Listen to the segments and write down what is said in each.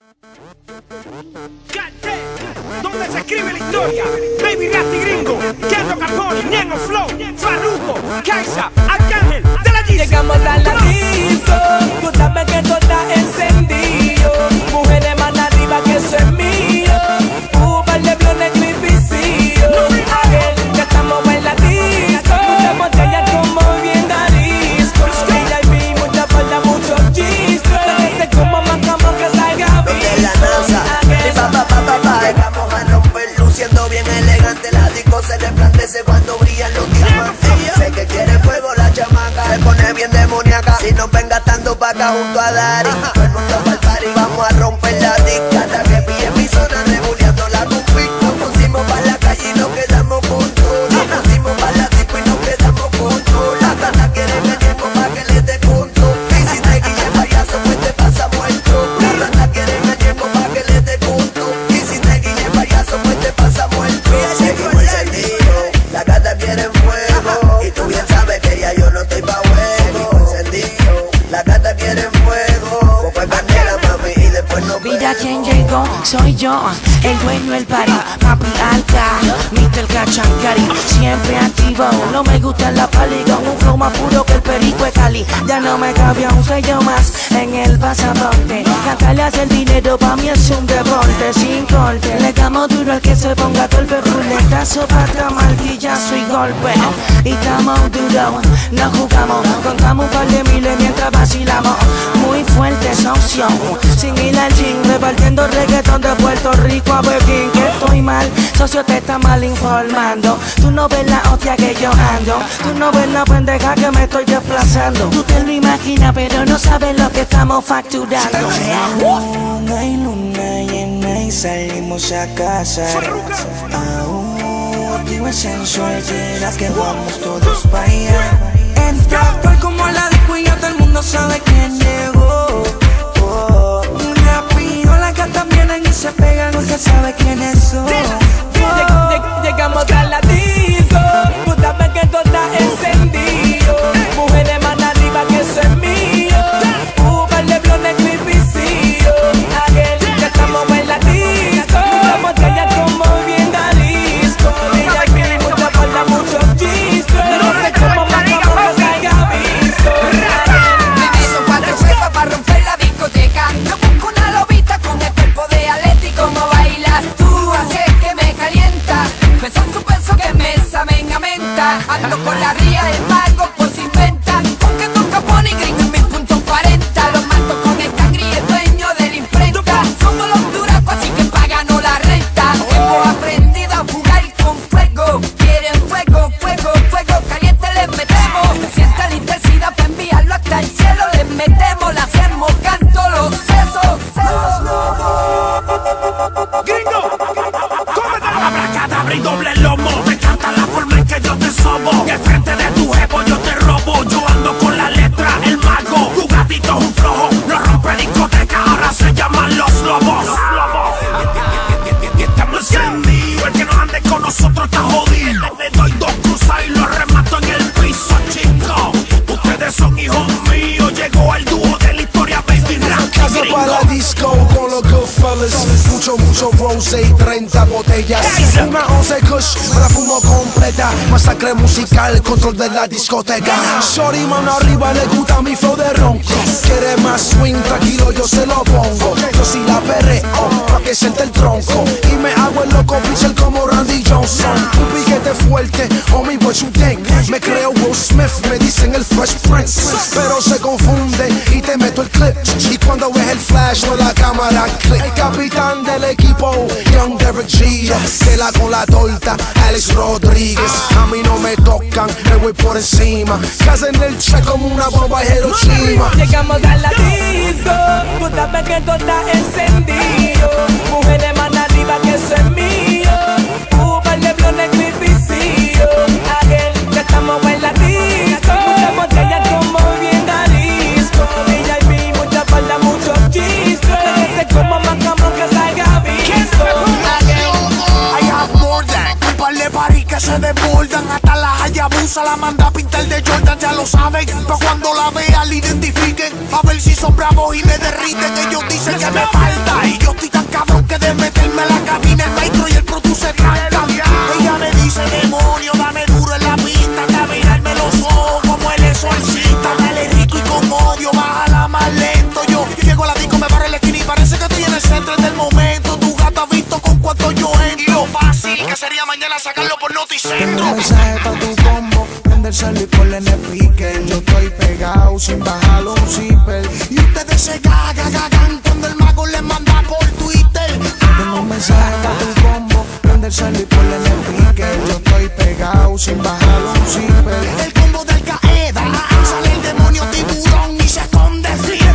Donde se escribe la historia, Baby Rasta y Gringo, Kendo Capone, Ñengo Flow, Farruko, Kaisa, Arcángel, de la Yeezy. Llegamos a la disco, tú sabes que todo está encendido. Mujeres más arriba que eso es mío. Par de blones gripicillo. Ya estamos en la disco. Muchas botellas como bien disco. VIP, mucha falda, muchos chistes. Se como mancamos que salga visto. De la NASA, vamos a romper luciendo bien elegante. La disco se resplandece cuando brillan los diamantes. Sé que quiere fuego la chamaca, se pone bien demoníaca. Si nos ven gastando pa' acá junto a Dari, todo el mundo pa'l party, vamos a romper la disca. Hasta que pille mi zona, rebuleando la config. Nos pusimos pa' la calle y nos quedamos con todo. Nos pusimos pa' la disco y nos quedamos con todo. La tata quiere que tiempo pa' que le dé conto. Y si te guille payaso, pues te pasa muerto. La tata quiere que tiempo pa' que le dé conto. Y si te guille payaso, pues te pasa muerto. Seguimos encendidos, la gata quiere fuego. Y tú bien sabes que ya yo no estoy pa' juego. Encendido, la gata quiere fuego. Pues candela, mami, y después nos Mira quién llegó, soy yo, el dueño del party, papi alta, Mr. Cachancari, siempre activo, no me gusta la pali, con un flow más puro que el perico de Cali, ya no me cabía un sello más en el pasaporte, cantarle hace el dinero pa' mí es un deporte, sin corte, le damos duro al que se ponga torpe, fuletazo, pata, martillazo y golpe, y estamos duros, no jugamos, contamos un par de miles mientras vacilamos, muy fuerte socio, sin ir al gym, repartiendo reggaetón de Puerto Rico a Pekín. Que estoy mal, socio te está mal informando. Tú no ves la hostia que yo ando, tú no ves la pendeja que me estoy desplazando. Tú te lo imaginas pero no sabes lo que estamos facturando. Luna y luna llena y salimos a casa. Digo es sensual, llegas que vamos todos pa' allá. Entra actual como la disco y ya todo el mundo sabe quién llegó. Rápido las gatas vienen y se pegan, usted sabe quiénes son. Llegamos a la disco, tú sabes que todo está encendido. Mujeres más arriba que eso es mío. Par de blones gripicillo. Ya estamos en la disco. La botella como bien disco. VIP, mucha falda, muchos chistes. No sé cómo matamos que salga visto. Bebiendo 4 huevas para romper la discoteca. No busco una lobita con el cuerpo de Atlético. Como bailas tú, así es que me calienta. Beso en su beso que me saben a menta. Ando con la ría del mago por si inventan. Con que toca Capone y Gringo en 1040. Los mato con el cangri y el dueño de la imprenta. Somos los duracos así que páganos la renta. Hemos aprendido a jugar con fuego. Quieren fuego, fuego, fuego caliente les metemos. Siente la intensidad para enviarlo hasta el cielo. Les metemos, le hacemos canto los sesos. Gringo, cómete la abracadabra y doble lomo. Me encanta la forma en que yo te sobo. Y al frente de tu jevo yo te robo. Yo ando con la letra, el mago. Tu gatito es un flojo, no rompe discoteca. Ahora se llaman los lobos. Y estamos encendidos. El que no ande con nosotros está jodido. Le doy 2 cruzas y lo remato en el piso, chico. Ustedes son hijos míos. Llegó el dúo de la historia, Baby Rasta. Casa para la disco con los Goodfellas. Mucho rosé y 30 botellas. Una 11 kush, me la fumo completa. Masacre musical, control de la discoteca. Shorty mano arriba, le gusta mi flow de ronco. Quiere más swing, tranquilo yo se lo pongo. Yo sí la perreo, pa' que siente el tronco. Y me hago el loco pitcher como Randy Johnson. Un piquete fuerte, homie what you think. Me creo Will Smith, me dicen el Fresh Prince. Pero se confunde y te meto el clip. Y cuando ves el flash no la cámara click. El capitán del equipo, Young Derek G. Tela con la torta, Alex Rodríguez. A mí no me tocan, me voy por encima. Casa en el check como una bomba de Hiroshima. Llegamos a la disco, tú sabes que todo está encendido. Mujeres más arriba que eso es mío. Par de blones gripicillo. Ya estamos en la disco. Muchas botellas como bien disco. VIP, mucha falda, muchos chistes. No sé cómo matamos que salga visto. I have more than un par de paris que se desbordan hasta las Hayabusa. Medusa la manda a pintar de Jordan, ya lo saben. Pa' cuando la vean, la identifiquen. A ver si son bravos y me derriten. Ellos dicen que me falta. Y yo estoy tan cabrón que de meterme en la cabina, el maestro y el produ se trancan. Ella me dice, demonio, dame duro en la pista. Hasta mirarme los ojos como el exorcista. Dale rico y con odio, bájala más lento. Yo llego a la disco, me paro en la esquina y parece que estoy en el centro del momento. Tu gata ha visto con cuánto yo entro. Y lo fácil que sería mañana sacarlo por Noticentro. Tengo un mensaje pa' tu combo, prende el cel y ponle en el speaker. Yo estoy pegado sin bajarlo un zipper. Y ustedes se cagan cuando el mago les manda por Twitter. Tengo un mensaje pa' tu combo, prende el cel y ponle en el speaker. Yo estoy pegado sin bajarlo un zipper. El combo del Qaeda, sale el demonio tiburón y se esconde Flipper.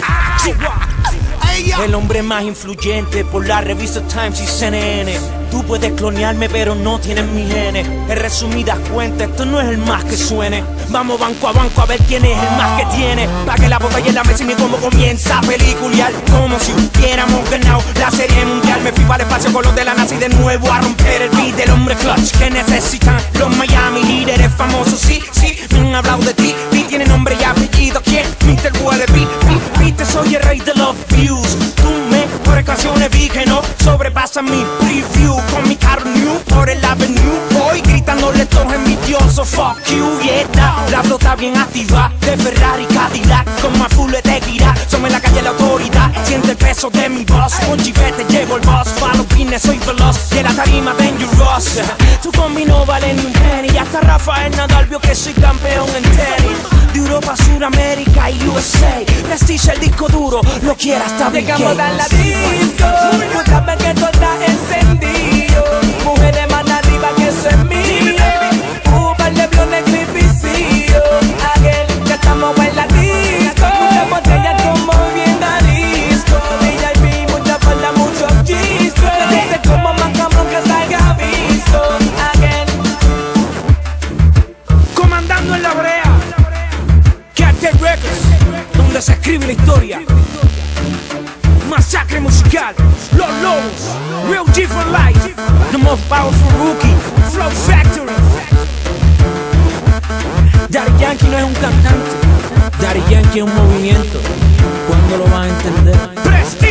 El hombre más influyente por la revista Times y CNN. Tú puedes clonearme pero no tienes mi genes. En resumidas cuentas, esto no es el más que suene. Vamos banco a ver quién es el más que tiene. Pa' que la botella en la mesa y mi combo comienza a peliculear. Como si hubiéramos ganado la serie mundial. Me fui para el espacio con los de la NASA y de nuevo a romper el beat del hombre clutch que necesitan los Miami líderes famosos. Sí, me han hablado de ti. Tiene nombre y apellido. ¿Quién? Mr. Wallaby. Viste, soy el rey de los views. Tú mejores canciones vi que no sobrepasa mi preview. Con mi carro new por el avenue. Voy gritándole todos envidiosos. Fuck you, yeah. La flota bien activa de Ferrari Cadillac. Con más full de gira. Somos en la calle la autoridad. Siente el peso de mi voz. Con chivete llevo el boss. Pa' los fines soy veloz. Y en la tarima dangerous. Tu combi no vale ni un penny. Y hasta Rafael Nadal vio que soy campeón en tenis. De Europa, Suramérica y USA. Prestige el disco duro. Lo quiera hasta Bill Gates. Llegamos a la disco. Tú sabes que todo está encendido. Mujeres más arriba que eso es mío. Par de blones gripicillo. Aquel que estamos en la disco. Muchas botellas como bien a disco. VIP, mucha falda, muchos chistes. Dice como más cabrón que salga visto. Aquel comandando en la brea. Cartel Records, donde se escribe la historia. Masacre musical, Los Lobos, Real G for Life, The Most Powerful Rookie, Flow Factory. Daddy Yankee no es un cantante, Daddy Yankee es un movimiento. ¿Cuándo lo vas a entender? Prestige.